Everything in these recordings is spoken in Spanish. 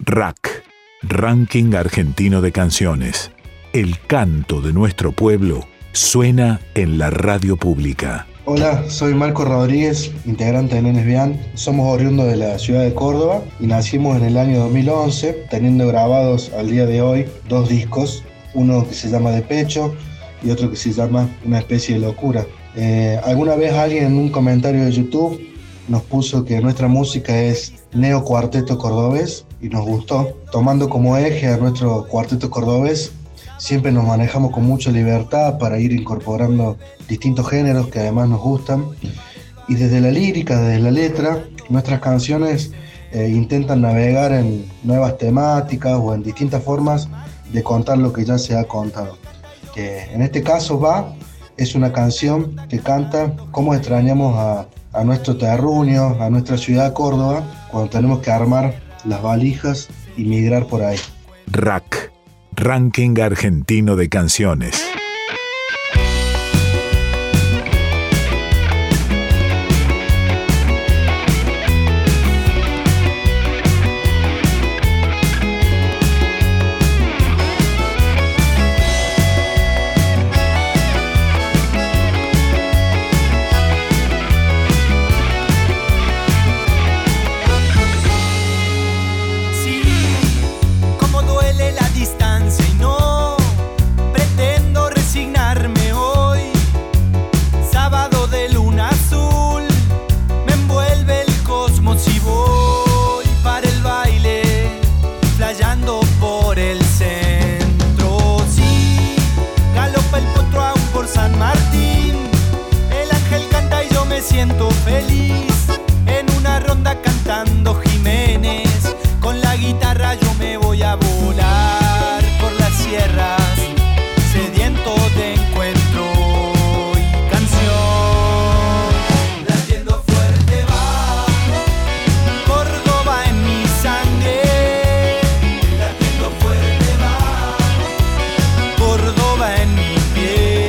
RAC, Ranking Argentino de Canciones. El canto de nuestro pueblo suena en la radio pública. Hola, soy Marco Rodríguez, integrante de Nenes Bian. Somos oriundos de la ciudad de Córdoba y nacimos en el año 2011, teniendo grabados al día de hoy 2 discos, uno que se llama De Pecho y otro que se llama Una especie de locura. Alguna vez alguien en un comentario de YouTube nos puso que nuestra música es neocuarteto cordobés y nos gustó. Tomando como eje a nuestro cuarteto cordobés, siempre nos manejamos con mucha libertad para ir incorporando distintos géneros que además nos gustan. Y desde la lírica, desde la letra, nuestras canciones intentan navegar en nuevas temáticas o en distintas formas de contar lo que ya se ha contado. En este caso es una canción que canta cómo extrañamos a nuestro terruño, a nuestra ciudad Córdoba, cuando tenemos que armar las valijas y migrar por ahí. RAC, Ranking Argentino de Canciones. Siento feliz en una ronda cantando Jiménez. Con la guitarra yo me voy a volar por las sierras, sediento de encuentro y canción. Latiendo fuerte va Córdoba en mi sangre. Latiendo fuerte va Córdoba en mi piel.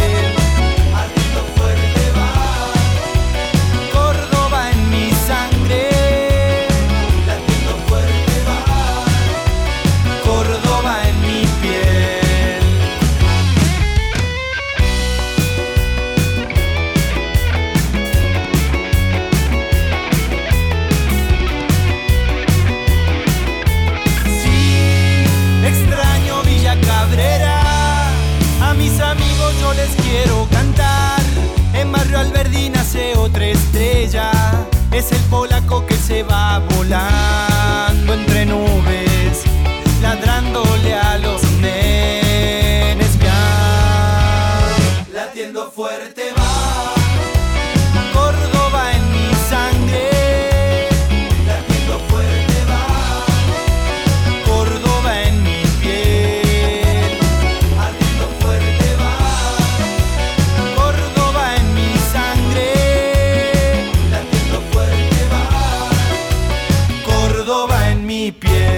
Yo les quiero cantar. En Barrio Alberdi nace otra estrella. Es el polaco que se va volando entre nubes, ladrándole a los nenes. Latiendo fuerte va Córdoba en mi sangre. Latiendo fuerte va Córdoba en mi piel. Ardiendo fuerte va Córdoba en mi sangre. Latiendo fuerte va Córdoba en mi piel.